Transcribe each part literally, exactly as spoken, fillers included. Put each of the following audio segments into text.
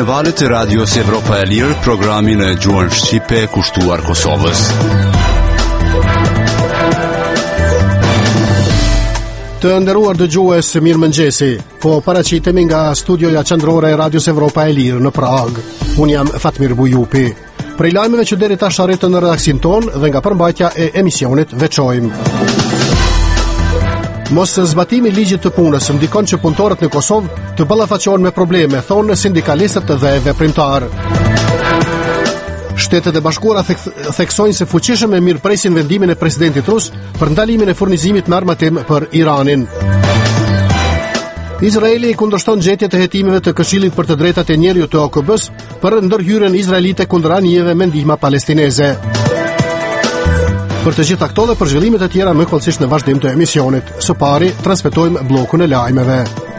në valët e radios Evropa e Lirë, programin e gjuhën shqipe kushtuar Kosovës. Të nderuar dëgjues, mirëmëngjesi. Po paraqitemi nga studioja qendrore e radios Evropa e Lirë në Prag. Unë jam Fatmir Bujupi. Prej lajmeve që deri tash arritën në redaksin tonë dhe nga përmbajtja e emisionit veçojmë. Mos zbatimi i ligjit të punës ndikon që punëtorët në Kosovë të ballafaqohen me probleme, thonë sindikalistët dhe veprimtarë. Shtetet e Bashkuara thek theksojnë se fuqishëm e mirëpresin vendimin e presidentit rus për ndalimin e furnizimit me armatim për Iranin. Izraeli kundërshton gjetjet e hetimeve të Këshillit për të Drejtat e Njerëzit të O K B-s për ndërhyrjen izraelite kundër anijeve me ndihmë palestineze. Për të gjitha këto dhe për zhvillimet e tjera më kollësisht në vazhdim të emisionit. Së pari, transmetojmë bllokun e lajmeve.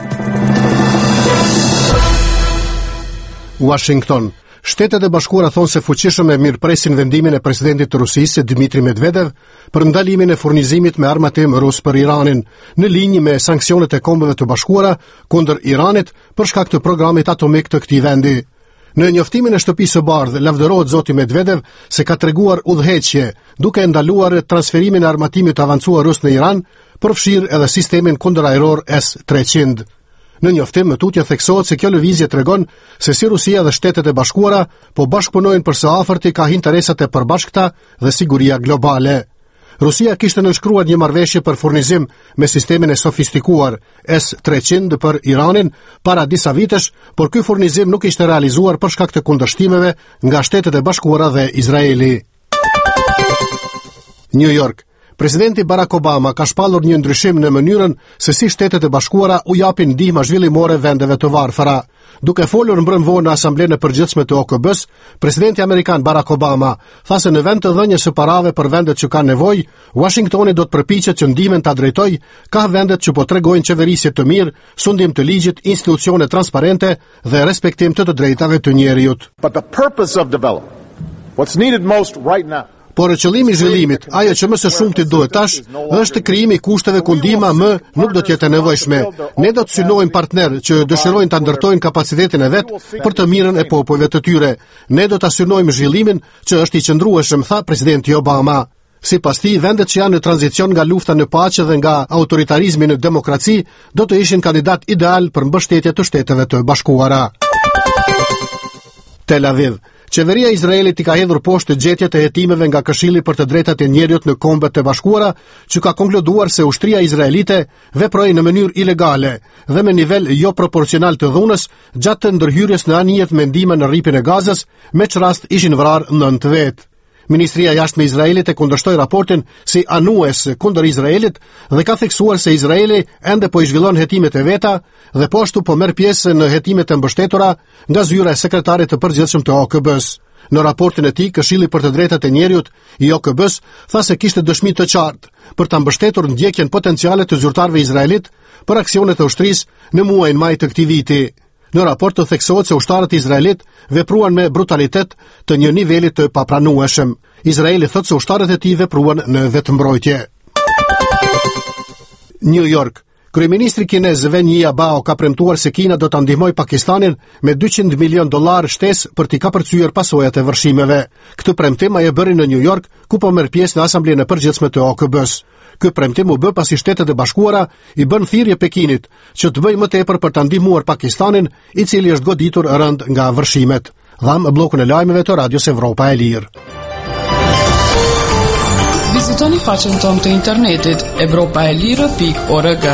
Washington. Shtetet e Bashkuara thonë se fuqishëm e mirëpresin vendimin e presidentit të Rusisë, Dmitri Medvedev, për ndalimin e furnizimit me armatim rus për Iranin, në linjë me sanksionet e Kombeve të Bashkuara kundër Iranit për shkak të programit atomik të këtij vendi. Në njoftimin e shtëpisë së bardhë, lavdërohet zoti Medvedev se ka treguar udhëheqje, duke ndaluar transferimin e armatimit të avancuar rus në Iran, përfshirë edhe sistemin kundërajror S treqind. Në njoftim më tutje theksohet se kjo lëvizje tregon se si Rusia dhe Shtetet e Bashkuara po bashkëpunojnë për së afërti ka interesat e përbashkëta dhe siguria globale. Rusia kishte nënshkruar një marrëveshje për furnizim me sistemin e sofistikuar S treqind për Iranin para disa vitesh, por ky furnizim nuk ishte realizuar për shkak të kundërshtimeve nga Shtetet e Bashkuara dhe Izraeli. New York. Presidenti Barack Obama ka shpallur një ndryshim në mënyrën se si Shtetet e Bashkuara u japin ndihmë zhvillimore vendeve të varfëra. Duke folur mbrëmvor në Asamblenë e Përgjithshme të O K B-s, presidenti amerikan Barack Obama tha se në vend të dhënies së parave për vendet që kanë nevojë, Washingtoni do të përpiqet që ndihmën ta drejtojë ka vendet që po tregojnë qeverisje të mirë, sundim të ligjit, institucione transparente dhe respektim të të drejtave të njerëzit. But the purpose of development, what's needed most right now, por qëllimi i zhvillimit, ajo që më së shumti duhet tash, është krijimi i kushteve ku ndihma më nuk do të jetë e nevojshme. Ne do të synojmë partnerë që dëshirojnë ta ndërtojnë kapacitetin e vet për të mirën e popujve të tyre. Ne do ta synojmë zhvillimin që është i qëndrueshëm, tha presidenti Obama. Sipas tij, vendet që janë në tranzicion nga lufta në paqe dhe nga autoritarizmi në demokraci do të ishin kandidat ideal për mbështetje të Shteteve të Bashkuara. Tel Aviv. Qeveria e Izraelit i ka hedhur poshtë gjetjet e hetimeve nga Këshilli për të Drejtat e Njerëzit në Kombet e Bashkuara, që ka konkluduar se ushtria izraelite veproi në mënyrë ilegale dhe me nivel jo proporcional të dhunës gjatë të ndërhyrjes në anijet me ndihmë në rripin e Gazës, me që rast ishin vrarë nëntë vetë. Ministria e Jashtme e Izraelit e kundërshtoi raportin si anues kundër Izraelit dhe ka theksuar se Izraeli ende po i zhvillon hetimet e veta dhe po ashtu po merr pjesë në hetimet e mbështetura nga zyra e sekretarit të përgjithshëm të O K B-s. Në raportin e tij, Këshilli për të Drejtat e Njerëzit i O K B-s tha se kishte dëshmi të qartë për ta mbështetur ndjekjen potenciale të zyrtarëve izraelit për aksionet e ushtrisë në muajin maj të këtij viti. Në raport të theksohet se ushtarët izraelit vepruan me brutalitet të një niveli të papranueshëm. Izraeli thotë se ushtarët e tij vepruan në vetëmbrojtje. New York. Kryeministri kinez Wen Jiabao ka premtuar se Kina do ta ndihmojë Pakistanin me dyqind milion dollar shtesë për t'i kapërcyer pasojat e vërshimeve. Këtë premtim ai e bëri në New York, ku po merr pjesë në Asamblenë e Përgjithshme të O K B-s. Ky premtim u bë pasi Shtetet e Bashkuara i bën thirrje Pekinit që të bëjë më tepër për ta ndihmuar Pakistanin, i cili është goditur rënd nga vërshimet. Dham bllokun e lajmeve të Radios Evropa e Lirë. Vizitoni faqen tonë të internetit evropaelire pikë org.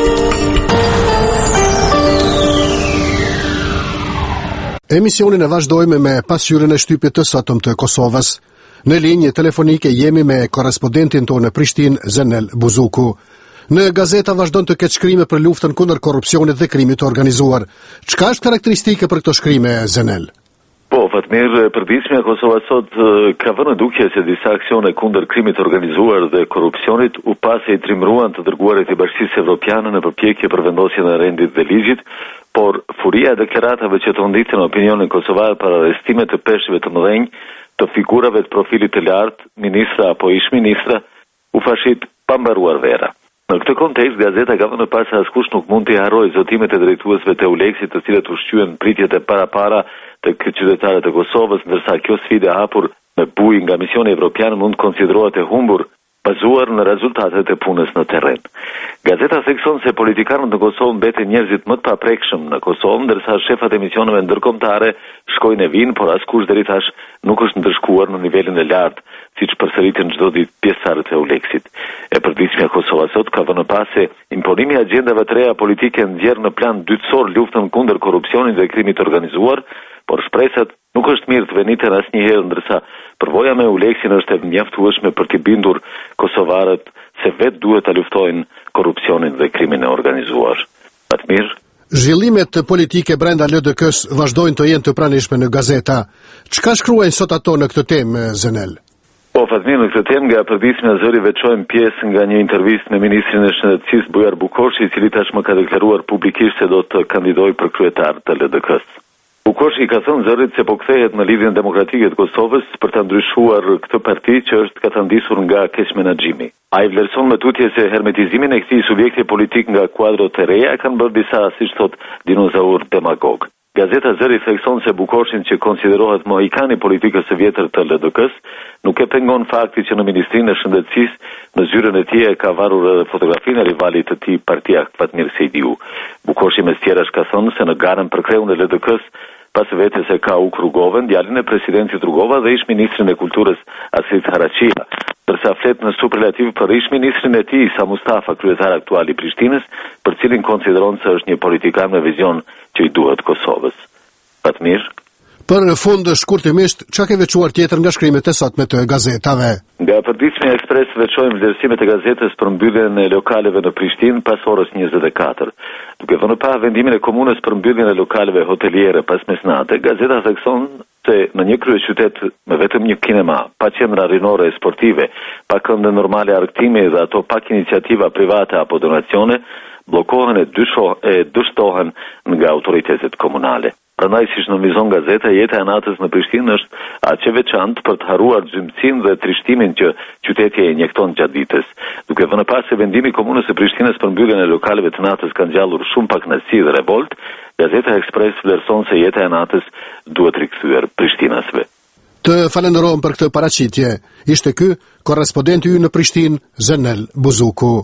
Emisionin e vazhdojmë me pasqyrën e shtypit të sotëm të Kosovës. Në linjë telefonike jemi me korrespondentin tonë në Prishtinë, Zenel Buzuku. Në gazeta vazhdon të ketë shkrime për luftën kundër korrupsionit dhe krimit të organizuar. Çka është karakteristike për këto shkrime, Zenel? Po, Fatmir, përditshmja e Kosovës sot ka vënë dukje se disa aksione kundër krimit të organizuar dhe korrupsionit u pasi i trimruan të dërguarit i Bashkisë Evropiane në përpjekje për vendosjen e rendit dhe ligjit, por furia e deklaratave që të ndicën opinionin kosovar për arrestimet të peshqve të mëdhenj, të figurave të profilit të lartë, ministra apo ish ministra, u fashit pa mbaruar vera. Në këtë kontekst, gazeta ka vënë pas se askush nuk mund të harrojë zotimet e drejtuesve të Euleksit, të cilët ushqyen pritjet e parapara të qytetarëve të Kosovës, ndërsa kjo sfidë e hapur me bujë nga misioni evropian mund konsiderohet e humbur, bazuar në rezultatet e punës në terren. Gazeta thekson se politikanët në Kosovë mbeten njerëzit më të paprekshëm në Kosovë, ndërsa shefat e misioneve ndërkombëtare shkojnë e vinë, por askush deri tash nuk është ndërshkuar në nivelin e lartë, siç përsëritin çdo ditë pjesëtarët e Euleksit. E përditshmja Kosova sot ka vënë pas se imponimi i agjendave të reja politike nxjerr në plan dytësor luftën kundër korrupsionit dhe krimit organizuar, por shpresat nuk është mirë të veniten asnjëherë, ndërsa përvoja me Euleksin është e mjaftueshme për t'i bindur kosovarët se vetë duhet ta luftojnë korrupsionin dhe krimin e organizuar. Më të mirë, zhvillimet politike brenda L D K-s vazhdojnë të jenë të pranishme në gazeta. Çka shkruajnë sot ato në këtë temë, Zenel? Po, Fatmir, në këtë temë nga përditshmja zëri veçojmë pjesë nga një intervistë me ministrin e Shëndetësisë Bujar Bukoshi, i cili tashmë ka deklaruar publikisht se do të kandidojë për kryetar të L D K-s. Bukoshi ka thënë zërit se po kthehet në Lidhjen Demokratike të Kosovës për ta ndryshuar këtë parti që është katandisur nga keq menaxhimi. Ai vlerëson me tutje se hermetizimin e këtij subjekti politik nga kuadrot e reja kanë bërë disa, siç thot, dinozaur demagog. Gazeta Zëri thekson se Bukoshin, që konsiderohet mohikani politikës së vjetër të L D K-s, nuk e pengon fakti që në Ministrinë e Shëndetësisë në zyrën e tij e ka varur edhe fotografinë e rivalit të tij partia Fatmir Sejdiu. Bukoshi mes tjerash ka thënë se në garën për kreun e L D K-s, pas vetes e ka Uk Rugoven, djalin e presidentit Rugova dhe ish ministrin e kulturës Asit Haraqia, ndërsa flet në superlativ për ish ministrin e tij Isa Mustafa, kryetar aktual i Prishtinës, për cilin konsideron se është një politikan me vizion që i duhet Kosovës. Fatmir? Për në fund, shkurtimisht, çka ke veçuar tjetër nga shkrimet e sotme të gazetave? Nga përditshmja Ekspres veçojmë vlerësimet e gazetës për mbylljen e lokaleve në Prishtinë pas orës njëzet e katër. Duke vënë pa vendimin e komunës për mbylljen e lokaleve hoteliere pas mesnate, gazeta thekson se në një kryeqytet me vetëm një kinema, pa qendra rinore e sportive, pa këmbë normale argëtimi dhe ato pak iniciativa private apo donacione, bllokohen e dysho e dështohen nga autoritetet komunale. Prandaj, siç nënvizon gazeta, jeta e natës në Prishtinë është aq e veçantë për të harruar xhymsinë dhe trishtimin që qyteti e injekton gjatë ditës. Duke vënë pas se vendimi i komunës së Prishtinës për mbylljen e lokaleve të natës ka ngjallur shumë pak kënaqësi dhe revolt, gazeta Ekspres vlerëson se jeta e natës duhet rikthyer prishtinasve. Të falenderojmë për këtë paraqitje. Ishte ky korrespondenti ynë në Prishtinë, Zenel Buzuku.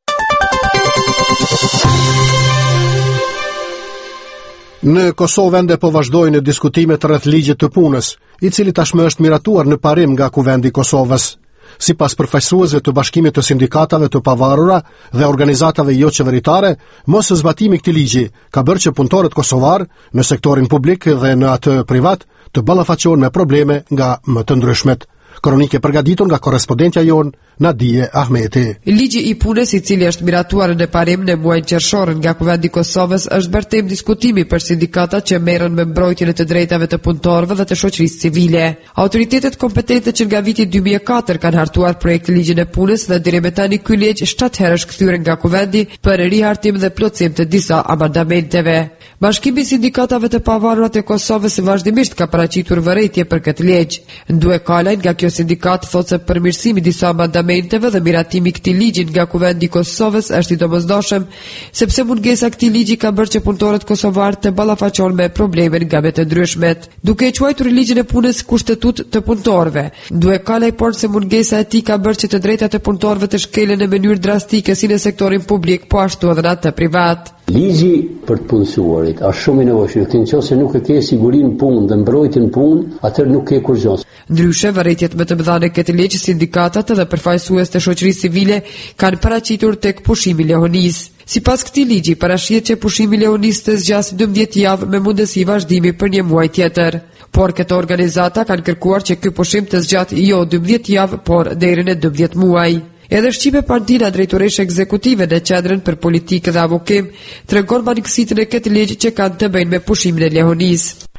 Në Kosovë ende po vazhdojnë diskutimet rreth ligjit të punës, i cili tashmë është miratuar në parim nga Kuvendi i Kosovës. Sipas përfaqësuesve të Bashkimit të Sindikatave të Pavarura dhe organizatave jo qeveritare, mos zbatimi i këtij ligji ka bërë që punëtorët kosovar në sektorin publik dhe në atë privat të ballafaqohen me probleme nga më të ndryshmet. Kronike përgatitur nga korrespondentja jon Nadije Ahmeti. Ligji i punës, i cili është miratuar në parim në muajin qershor nga Kuvendi i Kosovës, është bërë temë diskutimi për sindikatat që merren me mbrojtjen e të drejtave të punëtorëve dhe të shoqërisë civile. Autoritetet kompetente që nga viti dy mijë e katër kanë hartuar projektin ligjin e punës dhe deri më tani ky ligj shtatë herë është kthyer nga Kuvendi për rihartim dhe plotësim të disa amendamenteve. Bashkimi i Sindikatave të Pavarura të Kosovës vazhdimisht ka paraqitur vërejtje për këtë ligj. Ndue Kalaj nga kjo sindikat thotë se përmirësimi i disa amendamenteve dhe miratimi i këtij ligji nga Kuvendi i Kosovës është i domosdoshëm, sepse mungesa e këtij ligji ka bërë që punëtorët kosovar të ballafaqohen me probleme nga më të ndryshmet. Duke e quajtur ligjin e punës kushtetut të punëtorëve, Ndue Kalaj por se mungesa e tij ka bërë që të drejtat e punëtorëve të shkelen në mënyrë drastike si në sektorin publik, po ashtu edhe në atë privat. Ligji për të punësuarit është shumë i nevojshëm. Nëse nuk e ke sigurinë punë dhe mbrojtjen punë, atëherë nuk ke kurrë. Ndryshe, vërejtjet më të mëdha në këtë ligj, sindikatat dhe përfaqësues të shoqërisë civile kanë paraqitur tek pushimi lehonis. Sipas këtij ligji, parashihet që pushimi lehonis të zgjasë dymbëdhjetë javë me mundësi vazhdimi për një muaj tjetër. Por këto organizata kanë kërkuar që ky pushim të zgjatë jo dymbëdhjetë javë, por deri në dymbëdhjetë muaj. Edhe Shqipe Pandina, drejtoreshe ekzekutive në Qendrën për Politikë dhe Avokim, tregon manikësitën e këtij ligji që kanë të bëjnë me pushimin e lehonisë.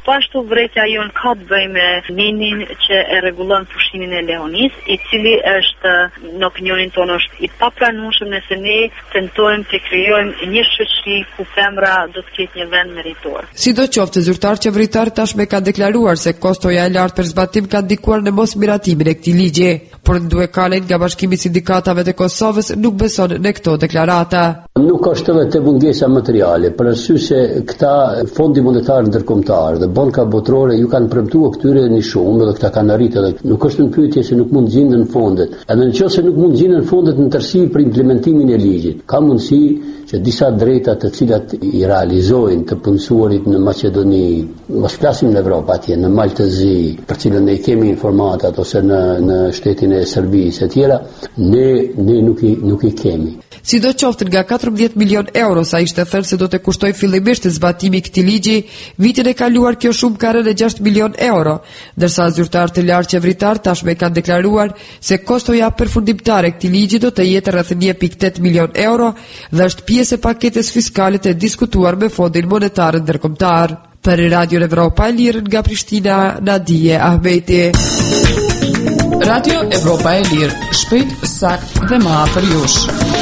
Po ashtu vretja jon ka të bëjë me ninin që e rregullon pushimin e Leonis, i cili është në opinionin tonë është i papranueshëm nëse ne tentojmë të krijojmë një shoqëri ku femra do të ketë një vend meritor. Sidoqoftë, zyrtar qeveritar tashmë ka deklaruar se kostoja e lartë për zbatim ka ndikuar në mosmiratimin e këtij ligji, por Nduekalen nga Bashkimi i Sindikatave të Kosovës nuk beson në këto deklarata. Nuk është vetë mungesa materiale, për arsye se këta fondi monetar ndërkombëtar dhe banka botërore ju kanë premtuar këtyre një shumë dhe këta kanë arritur edhe nuk është në pyetje se nuk mund gjenden fondet. Edhe nëse nuk mund gjenden fondet në tërësi për implementimin e ligjit, ka mundësi që disa drejta të cilat i realizojnë të punësuarit në Maqedoni, mos flasim në Evropë atje, në Maltëzi, për cilën ne kemi informatat ose në në shtetin e Serbisë e tjera, ne ne nuk i nuk i kemi. Sidoqoftë, nga katërmbëdhjetë milion euro sa ishte thënë se do të kushtoj fillimisht zbatimi i këtij ligji, vitin e kaluar kjo shumë ka rënë gjashtë milion euro, ndërsa zyrtarët e lartë qeveritar tashmë kanë deklaruar se kostoja përfundimtare e këtij ligji do të jetë rreth një pikë tetë milion euro dhe është pjesë e paketës fiskale të diskutuar me Fondin Monetar Ndërkombëtar. Për Radio Evropa e Lirë nga Prishtina, Nadije Ahmeti. Radio Evropa e Lirë, shpejt, sakt dhe më afër jush.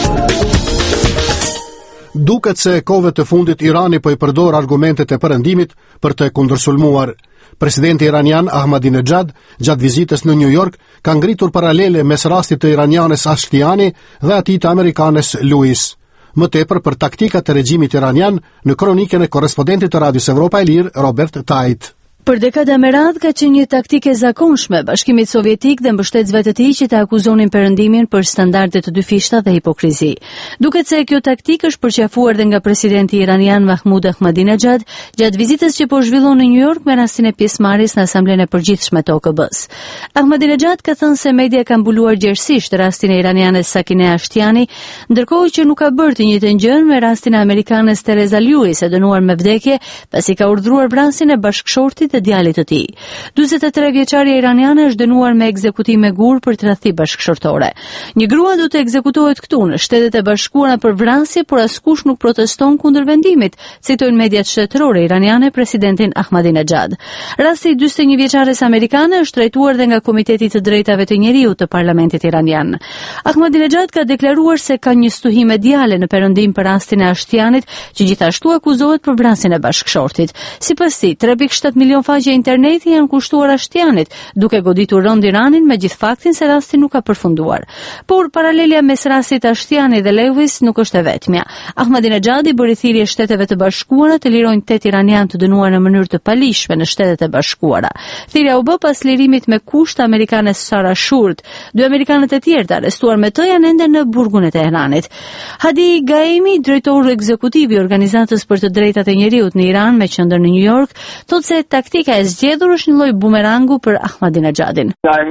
Duket se kohëve të fundit Irani po i përdor argumentet e perëndimit për të kundërsulmuar. Presidenti iranian Ahmadinejad, gjatë vizitës në New York, ka ngritur paralele mes rastit të iranianes Ashtiani dhe atij të amerikanes Lewis. Më tepër për taktikat e regjimit iranian në kronikën e korrespondentit të Radios Evropa e Lirë, Robert Tait. Për dekada me radhë ka qenë një taktikë e zakonshme Bashkimit Sovjetik dhe mbështetësve të tij që të akuzonin perëndimin për standarde të dyfishta dhe hipokrizi. Duket se kjo taktikë është përqafuar dhe nga presidenti iranian Mahmoud Ahmadinejad gjatë vizitës që po zhvillon në New York me rastin e pjesëmarrjes në Asamblenë e Përgjithshme të O K B-s. Ahmadinejad ka thënë se media ka mbuluar gjerësisht rastin e iranianes Sakineh Ashtiani, ndërkohë që nuk ka bërë të njëjtën gjë me rastin e amerikanes Teresa Lewis, e dënuar me vdekje pasi ka urdhëruar vrasjen e bashkëshortit të djalit të tij. njëzet e tre vjeçaria iraniane është dënuar me ekzekutim me gur për tradhti bashkëshortore. Një grua do të ekzekutohet këtu në Shtetet e Bashkuara për vrasje, por askush nuk proteston kundër vendimit, citojnë mediat shtetërore iraniane presidentin Ahmadinejad. Rasti i dyzet e një vjeçares amerikane është trajtuar dhe nga Komiteti të Drejtave të Njeriut të Parlamentit iranian. Ahmadinejad ka deklaruar se ka një stuhi mediale në perëndim për rastin e Ashtianit, që gjithashtu akuzohet për vrasjen e bashkëshortit. Sipas tij, tre pikë shtat milion faqe interneti janë kushtuar Ashtianit, duke goditur rënd Iranin me gjithë faktin se rasti nuk ka përfunduar. Por paralelja mes rastit Ashtiani dhe Lewis nuk është e vetmja. Ahmadinejadi bëri thirrje Shteteve të Bashkuara të lirojnë tetë iranian të dënuar në mënyrë të palishme në Shtetet e Bashkuara. Thirrja u bë pas lirimit me kusht amerikanes Sara Shurt. Dy amerikanët e tjerë të arrestuar me të janë ende në burgun e Teheranit. Hadi Gaemi, drejtori ekzekutiv i Organizatës për të Drejtat e Njeriut në Iran me qendër në New York, thotë se taktika e zgjedhur është një lloj bumerangu për Ahmadinejadin.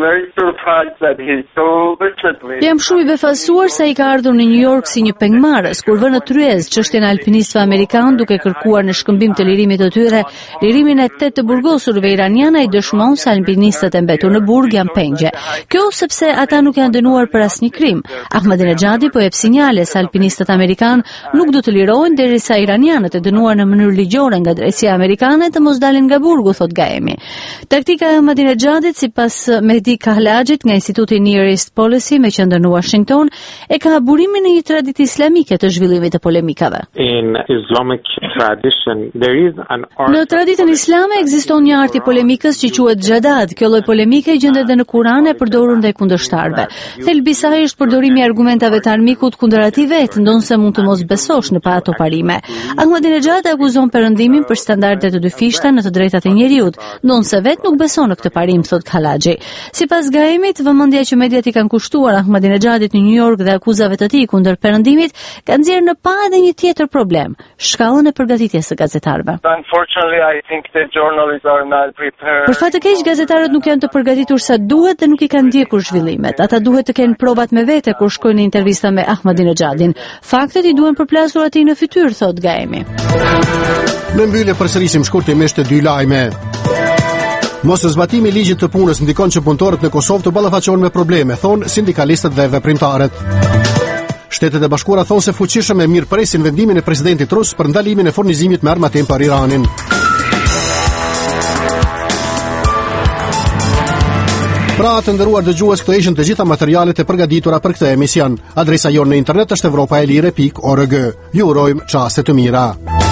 Jam shumë i befasuar sa i ka ardhur në New York si një pengmarrës, kur vënë në tryezë çështjen e alpinistëve amerikan duke kërkuar në shkëmbim të lirimit të tyre lirimin e tetë të burgosurve iraniane, ai dëshmon se alpinistët e mbetur në burg janë pengje. Kjo sepse ata nuk janë dënuar për asnjë krim. Ahmadinejadi po jep sinjale se alpinistët amerikan nuk do të lirohen derisa iranianët e dënuar në mënyrë ligjore nga drejtësia amerikane të mos dalin nga burgu, thot Gaemi. Taktika e Ahmadinejadit, sipas Mehdi Kahlajit nga Instituti Near East Policy me qendër në Washington, e ka burimin në një traditë islamike të zhvillimit të polemikave. Në traditën islame ekziston një art i polemikës që quhet xhadad. Kjo lloj polemike gjendet edhe në Kur'an e përdorur ndaj kundërshtarëve. Thelbi i saj është përdorimi i argumentave të armikut kundër atij vet, ndonse mund të mos besosh në pa ato parime. Ahmadinejad akuzon perëndimin për standarde të dyfishta në të drejtat e njeriut, ndonse vet nuk beson në këtë parim, thot Kahlaxhi. Sipas Gaemit, vëmendja që mediat i kanë kushtuar Ahmadinejadit në New York dhe akuzave të tij kundër perëndimit kanë nxjerrë në pa edhe një tjetër problem, shkallën e përgatitjes së gazetarëve. Për fat të keq, gazetarët nuk janë të përgatitur sa duhet dhe nuk i kanë ndjekur zhvillimet. Ata duhet të kenë provat me vete kur shkojnë në intervista me Ahmadinejadin. Faktet i duhen përplasur atij në fytyrë, thot Gaemi. Në mbyllje përsërisim shkurtimisht dy lajme. Mos zbatimi i ligjit të punës ndikon që punëtorët në Kosovë të ballafaqohen me probleme, thon sindikalistët dhe veprimtarët. Shtetet e Bashkuara thonë se fuqishëm e mirëpresin vendimin e presidentit rus për ndalimin e furnizimit me armatim për Iranin. Pra të nderuar dëgjues, këto ishin të gjitha materialet e përgatitura për këtë emision. Adresa jonë në internet është evropaelire pikë org. Ju urojmë çaste të mira.